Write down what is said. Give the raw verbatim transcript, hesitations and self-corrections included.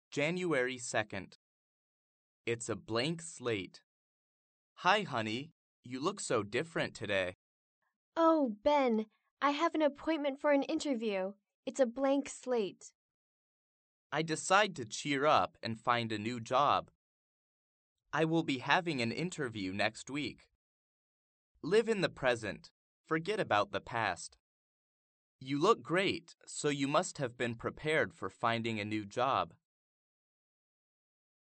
January second. It's a blank slate. Hi, honey. You look so different today. Oh, Ben, I have an appointment for an interview. It's a blank slate. I decide to cheer up and find a new job. I will be having an interview next week. Live in the present. Forget about the past. You look great, so you must have been prepared for finding a new job.